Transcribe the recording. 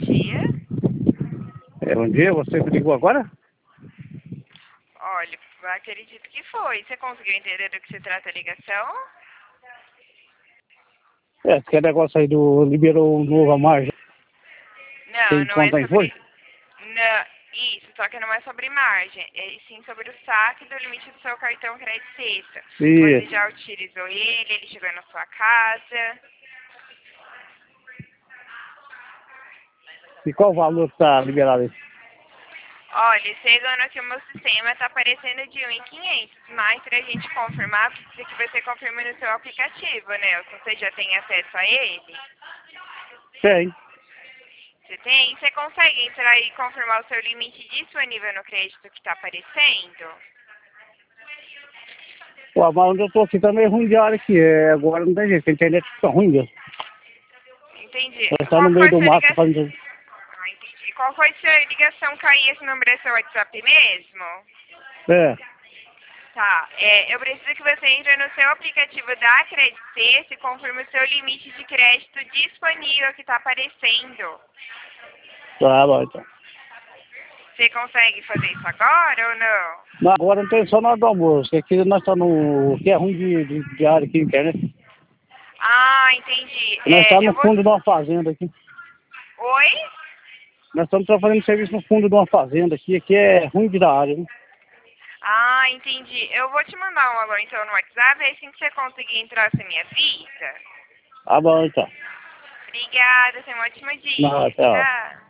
dia. Bom dia, você me ligou agora? Olha, acredito que foi. Você conseguiu entender do que se trata a ligação? Que negócio aí liberou um novo a margem. Não, Tem não é conta em folha? sobre... Não, isso, só que não é sobre margem. É sim sobre o saque do limite do seu cartão crédito sexta. Você Isso. já utilizou ele chegou na sua casa. E qual o valor que está liberado aí? Olha, chegando aqui o meu sistema, tá aparecendo de 1.500, mas pra gente confirmar, precisa que você confirme no seu aplicativo, né? Você já tem acesso a ele? Tem. Você tem? Você consegue entrar e confirmar o seu limite disponível no crédito que tá aparecendo? Pô, mas onde eu tô aqui tá meio ruim de área aqui. Agora não tem jeito, a internet fica ruim, Deus. Entendi. Ela tá no Qual meio foi do sua mato ligação? fazendo. Ah, entendi. Qual foi sua ligação cair? Esse número é seu WhatsApp mesmo? É. Tá, eu preciso que você entre no seu aplicativo da Credit Sexta e confirme o seu limite de crédito disponível que está aparecendo. Tá bom, então. Você consegue fazer isso agora ou não? Mas agora não tem só na hora do almoço, que aqui nós estamos no... que é ruim de área aqui, internet. Ah, entendi. Nós estamos Eu no vou... fundo de uma fazenda aqui. Oi? Nós estamos fazendo serviço no fundo de uma fazenda aqui é ruim de dar área, né? Ah, entendi. Eu vou te mandar um alô então no WhatsApp, aí assim que você conseguir entrar, você me avisa. Tá bom, então. Obrigada, tenha um ótimo Não, dia. tchau. Tchau.